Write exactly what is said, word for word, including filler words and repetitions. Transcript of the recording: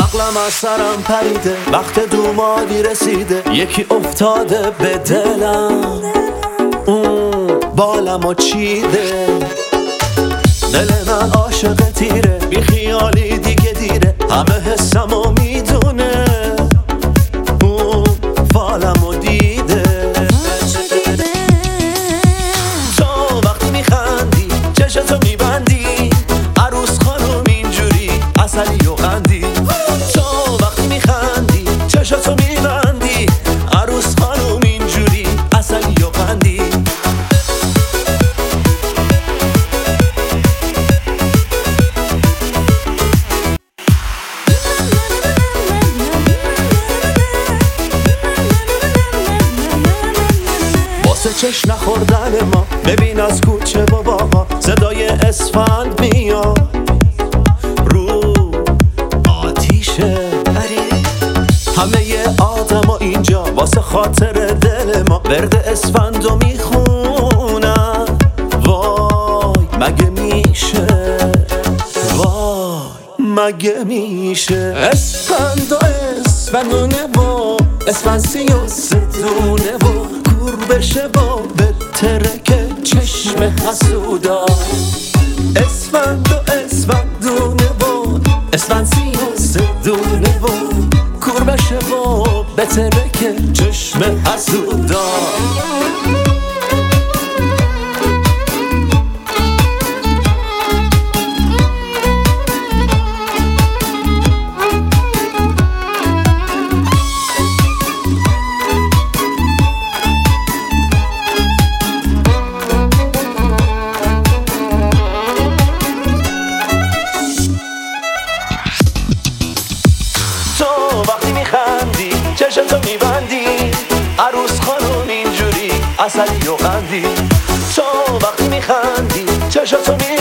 عقلم از سرم پریده، وقت دومادی رسیده، یکی افتاده به دلم، اون بالمو چیده. دل من عاشق تیره، بی خیالی دیگه دیره، همه حسمو میدونه، اون فالمو دیده. تو وقتی میخندی چشتو میبندی، عروس خانوم اینجوری عسلی و قندی. تو وقتی میخندی چشتو میبندی، عروس خانوم اینجوری عسلی و قندی. واسه چشم نخوردن ما ببین از کوچه و باغا صدای اسفند میاد، رو آتیشه. همه ی آدم اینجا واسه خاطر دل ما ورد اسفندو میخونن. وای مگه میشه، وای مگه میشه. اسفند و اسفندونه و اسفند سی و سدونه و کور بشه و به ترک چشم حسودا. اسفند و اسفندونه و اسفند سی و سدونه و کور بشه و به ترک چشم حسودا. وقتی میخندی چشمتو میبندی، عروس خانوم اینجوری عسلی و قندی. تو وقتی میخندی چشمتو میبندی،